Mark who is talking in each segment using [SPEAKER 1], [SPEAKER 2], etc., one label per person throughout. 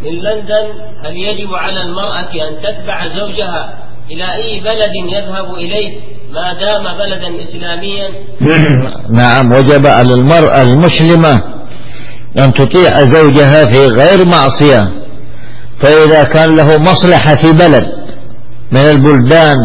[SPEAKER 1] من لندن: هل يجب على المرأة أن تتبع زوجها إلى أي بلد يذهب إليه ما دام بلدا إسلاميا؟
[SPEAKER 2] نعم، وجب على المرأة المسلمة أن تطيع زوجها في غير معصية، فإذا كان له مصلحة في بلد من البلدان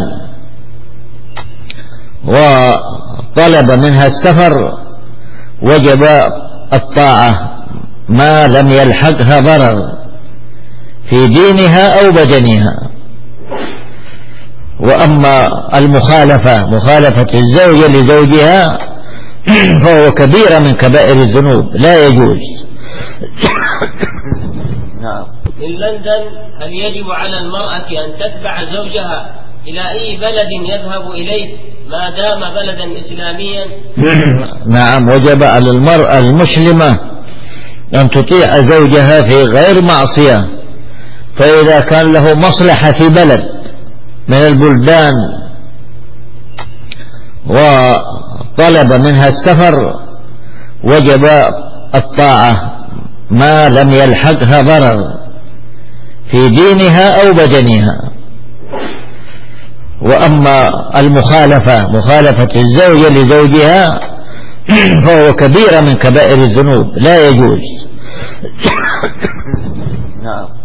[SPEAKER 2] وطلب منها السفر وجب الطاعة ما لم يلحقها ضرر في دينها أو بدنها. وأما مخالفة الزوجة لزوجها فهو كبيرة من كبائر الذنوب، لا يجوز.
[SPEAKER 1] نعم. من لندن: هل يجب على المرأة أن تتبع زوجها إلى أي بلد يذهب إليه ما دام بلدا إسلاميا؟
[SPEAKER 2] نعم، وجب على المرأة المسلمة أن تطيع زوجها في غير معصية، فإذا كان له مصلحة في بلد من البلدان وطلب منها السفر وجب الطاعة ما لم يلحقها ضرر في دينها أو بدنها. وأما مخالفة الزوجة لزوجها فهو كبيرة من كبائر الذنوب، لا يجوز.
[SPEAKER 1] نعم.